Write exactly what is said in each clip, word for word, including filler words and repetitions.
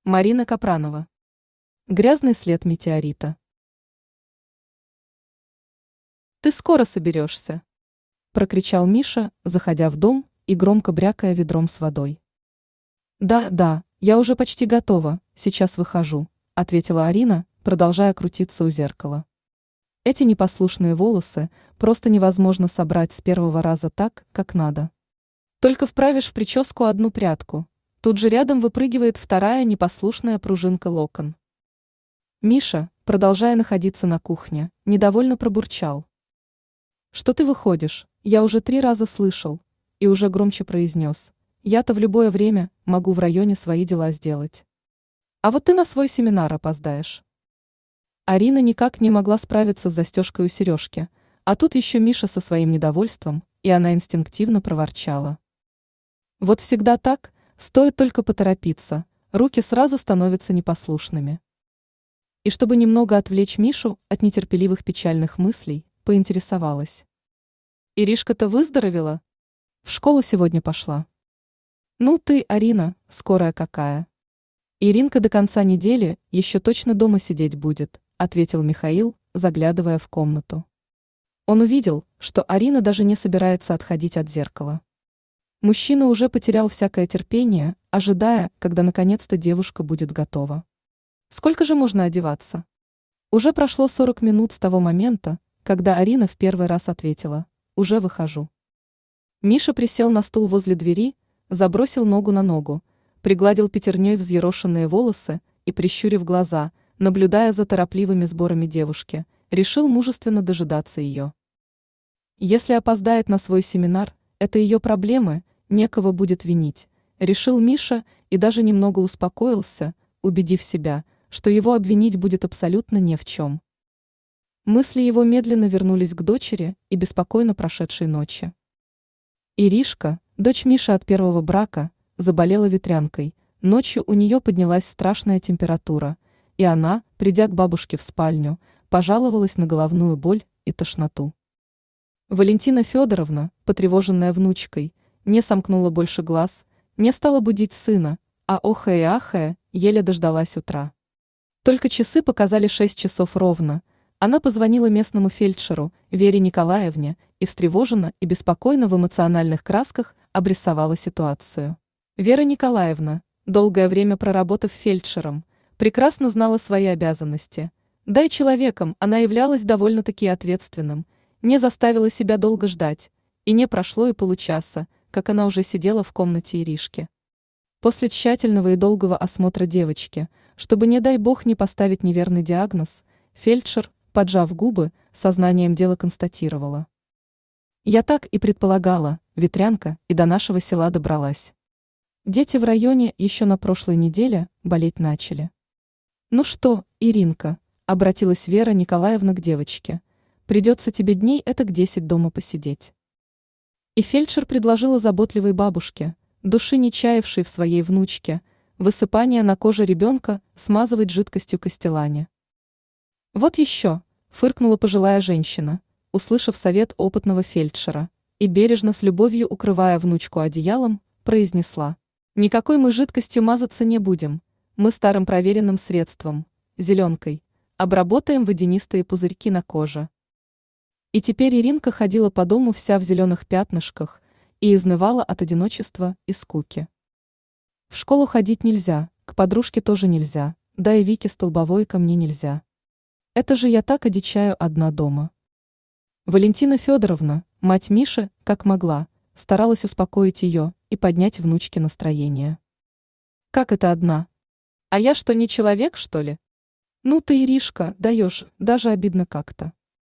Марина Капранова. Грязный след метеорита. «Ты скоро соберешься!» – прокричал Миша, заходя в дом и громко брякая ведром с водой. «Да, да, я уже почти готова, сейчас выхожу», – ответила Арина, продолжая крутиться у зеркала. Эти непослушные волосы просто невозможно собрать с первого раза так, как надо. Только вправишь в прическу одну прядку, тут же рядом выпрыгивает вторая непослушная пружинка локон. Миша, продолжая находиться на кухне, недовольно пробурчал. «Что ты выходишь? Я уже три раза слышал», и уже громче произнес. «Я-то в любое время могу в районе свои дела сделать. А вот ты на свой семинар опоздаешь». Арина никак не могла справиться с застежкой у сережки, а тут еще Миша со своим недовольством, и она инстинктивно проворчала. Вот всегда так, стоит только поторопиться, руки сразу становятся непослушными. И чтобы немного отвлечь Мишу от нетерпеливых печальных мыслей, поинтересовалась. «Иришка-то выздоровела? В школу сегодня пошла?» «Ну ты, Арина, скорая какая!» «Иринка до конца недели еще точно дома сидеть будет», ответил Михаил, заглядывая в комнату. Он увидел, что Арина даже не собирается отходить от зеркала. Мужчина уже потерял всякое терпение, ожидая, когда наконец-то девушка будет готова. Сколько же можно одеваться? Уже прошло сорок минут с того момента, когда Арина в первый раз ответила: «Уже выхожу». Миша присел на стул возле двери, забросил ногу на ногу, пригладил пятерней взъерошенные волосы и, прищурив глаза, наблюдая за торопливыми сборами девушки, решил мужественно дожидаться ее. Если опоздает на свой семинар, это ее проблемы, некого будет винить, решил Миша и даже немного успокоился, убедив себя, что его обвинить будет абсолютно не в чем. Мысли его медленно вернулись к дочери и беспокойно прошедшей ночи. Иришка, дочь Миши от первого брака, заболела ветрянкой, ночью у нее поднялась страшная температура, и она, придя к бабушке в спальню, пожаловалась на головную боль и тошноту. Валентина Федоровна, потревоженная внучкой, не сомкнула больше глаз, не стала будить сына, а охая и ахая еле дождалась утра. Только часы показали шесть часов ровно. Она позвонила местному фельдшеру Вере Николаевне и встревоженно и беспокойно в эмоциональных красках обрисовала ситуацию. Вера Николаевна, долгое время проработав фельдшером, прекрасно знала свои обязанности. Да и человеком она являлась довольно-таки ответственным, не заставила себя долго ждать, и не прошло и получаса, как она уже сидела в комнате Иришки. После тщательного и долгого осмотра девочки, чтобы, не дай бог, не поставить неверный диагноз, фельдшер, поджав губы, сознанием дела констатировала. «Я так и предполагала, ветрянка и до нашего села добралась. Дети в районе еще на прошлой неделе болеть начали». «Ну что, Иринка», — обратилась Вера Николаевна к девочке, — «придется тебе дней этак десять дома посидеть». И фельдшер предложила заботливой бабушке, души не чаявшей в своей внучке, высыпание на коже ребенка смазывать жидкостью Кастелани. «Вот еще», — фыркнула пожилая женщина, услышав совет опытного фельдшера, и бережно с любовью укрывая внучку одеялом, произнесла: «Никакой мы жидкостью мазаться не будем, мы старым проверенным средством, зеленкой, обработаем водянистые пузырьки на коже». И теперь Иринка ходила по дому вся в зеленых пятнышках и изнывала от одиночества и скуки. В школу ходить нельзя, к подружке тоже нельзя, да и Вике Столбовой ко мне нельзя. Это же я так одичаю одна дома. Валентина Федоровна, мать Миши, как могла, старалась успокоить ее и поднять внучке настроение. «Как это одна? А я что, не человек, что ли? Ну ты, Иришка, даешь, даже обидно как-то».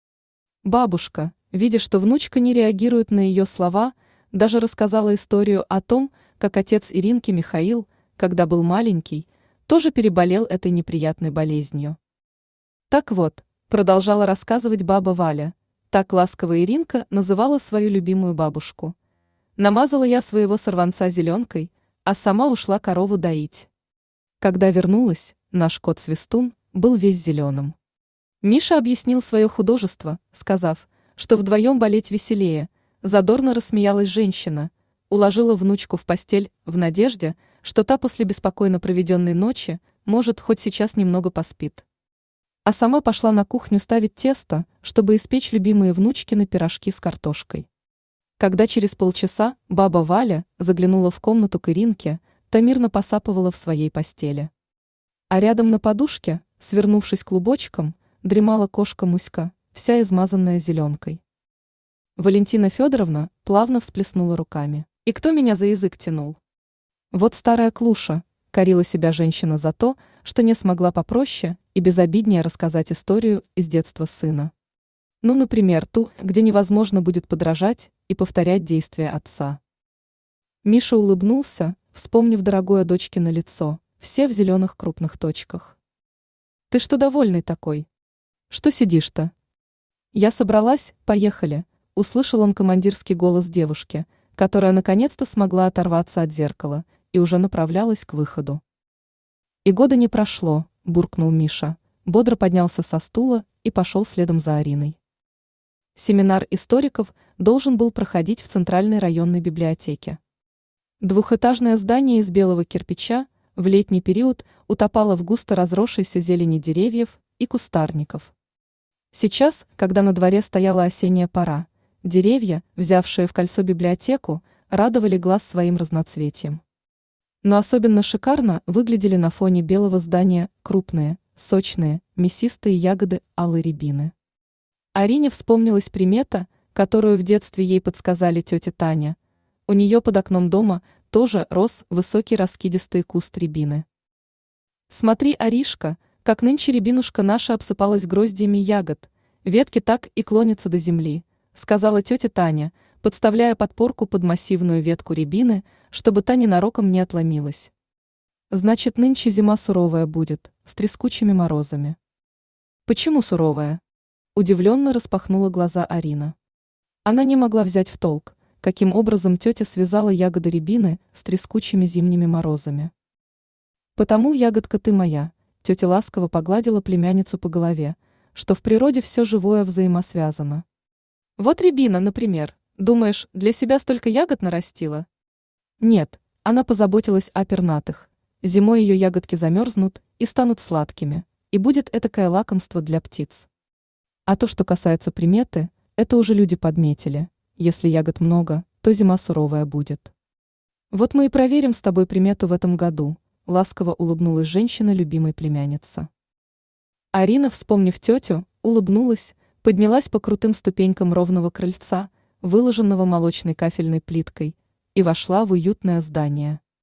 Бабушка, видя, что внучка не реагирует на ее слова, даже рассказала историю о том, как отец Иринки Михаил, когда был маленький, тоже переболел этой неприятной болезнью. «Так вот», — продолжала рассказывать баба Валя, так ласково Иринка называла свою любимую бабушку, «намазала я своего сорванца зеленкой, а сама ушла корову доить. Когда вернулась, наш кот-свистун был весь зеленым». Миша объяснил свое художество, сказав, что вдвоем болеть веселее. Задорно рассмеялась женщина, уложила внучку в постель в надежде, что та после беспокойно проведенной ночи, может, хоть сейчас немного поспит. А сама пошла на кухню ставить тесто, чтобы испечь любимые внучкины пирожки с картошкой. Когда через полчаса баба Валя заглянула в комнату к Иринке, та мирно посапывала в своей постели. А рядом на подушке, свернувшись клубочком, дремала кошка Муська, вся измазанная зеленкой. Валентина Федоровна плавно всплеснула руками. И кто меня за язык тянул? Вот старая клуша, корила себя женщина за то, что не смогла попроще и безобиднее рассказать историю из детства сына. Ну, например, ту, где невозможно будет подражать и повторять действия отца. Миша улыбнулся, вспомнив дорогое дочкино лицо, все в зеленых крупных точках. «Ты что довольный такой? Что сидишь-то?» «Я собралась, поехали», — услышал он командирский голос девушки, которая наконец-то смогла оторваться от зеркала и уже направлялась к выходу. «И года не прошло», — буркнул Миша, бодро поднялся со стула и пошел следом за Ариной. Семинар историков должен был проходить в Центральной районной библиотеке. Двухэтажное здание из белого кирпича в летний период утопало в густо разросшейся зелени деревьев и кустарников. Сейчас, когда на дворе стояла осенняя пора, деревья, взявшие в кольцо библиотеку, радовали глаз своим разноцветием. Но особенно шикарно выглядели на фоне белого здания крупные, сочные, мясистые ягоды алой рябины. Арине вспомнилась примета, которую в детстве ей подсказали тетя Таня. У нее под окном дома тоже рос высокий раскидистый куст рябины. «Смотри, Аришка, как нынче рябинушка наша обсыпалась гроздьями ягод, ветки так и клонятся до земли», сказала тетя Таня, подставляя подпорку под массивную ветку рябины, чтобы та ненароком не отломилась. «Значит, нынче зима суровая будет, с трескучими морозами». «Почему суровая?» Удивленно распахнула глаза Арина. Она не могла взять в толк, каким образом тетя связала ягоды рябины с трескучими зимними морозами. «Потому, ягодка ты моя», тетя ласково погладила племянницу по голове, что в природе все живое взаимосвязано. «Вот рябина, например, думаешь, для себя столько ягод нарастила?» Нет, она позаботилась о пернатых. Зимой ее ягодки замерзнут и станут сладкими, и будет этакое лакомство для птиц. А то, что касается приметы, это уже люди подметили. Если ягод много, то зима суровая будет. «Вот мы и проверим с тобой примету в этом году», ласково улыбнулась женщина любимой племянницы. Арина, вспомнив тетю, улыбнулась, поднялась по крутым ступенькам ровного крыльца, выложенного молочной кафельной плиткой, и вошла в уютное здание.